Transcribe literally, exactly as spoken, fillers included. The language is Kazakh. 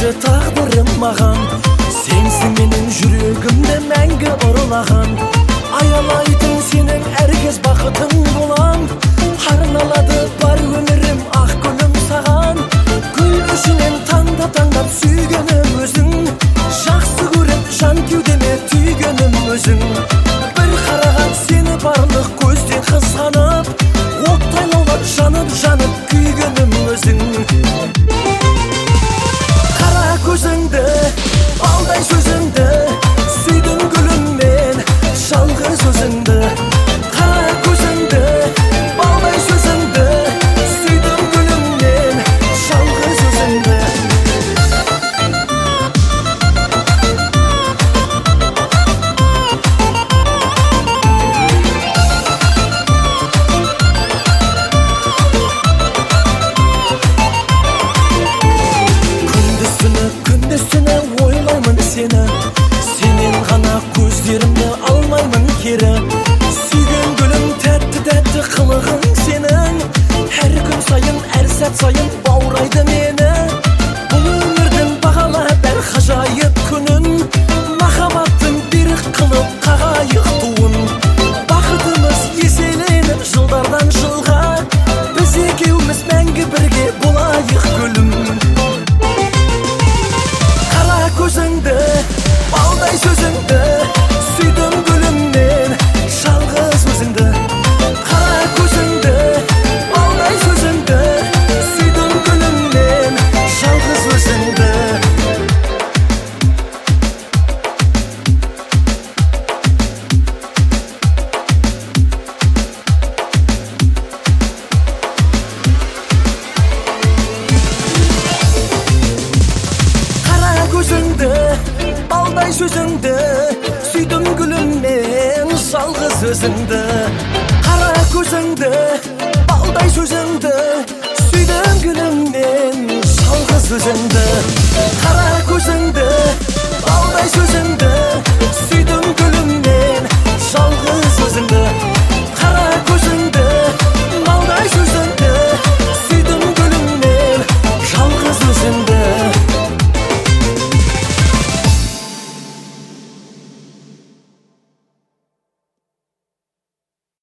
жазды тағдырым маған. Сенсің менің жүрегімді мәңгі ұрылаған. Аялайтын сенің әркез бақытың болам. Арналады бар өмірім ақ гүлім саған. Гүл ішінен таңдап-таңдап сүйгенім өзің. Жақсы көріп жан кеудеме түйгенім өзің. Bir қараған сені барлық көзден қызғанып, оттай лаулап жанып-жанып күйгенім өзің. Қара көзіңді, балдай сөзіңді, сүйдім гүлім мен жалғыз өзіңді. Қара көзіңді, балдай сөзіңді, сүйдім гүлім мен жалғыз өзіңді. Күндіз-түні ойлаймын сені, сенен ғана көздерімді алмаймын кері. Сүйген гүлім тәтті-тәтті қылығың сенің, әр күн сайын, әр сәт сайын баурайды мені. Бұл өмірдің бағала бәр ғажайып күнін, махаббаттың берік қылып қағайық туын. Бақытымыз еселеніп жылдардан жылға, біз екеуміз мәңгі бірге болайық гүлім. Көзіңді, балдай сөзіңді, сүйдім гүлім мен жалғыз өзіңді. Қара көзіңді, балдай сөзіңді, сүйдім гүлім мен жалғыз өзіңді. Көзіңді, балдай сөзіңді, сүйдім гүлім мен жалғыз өзіңді. Қара көзіңді, балдай сөзіңді, сүйдім гүлім мен жалғыз өзіңді. Қара көзіңді, балдай сөзіңді, сүйдім гүлім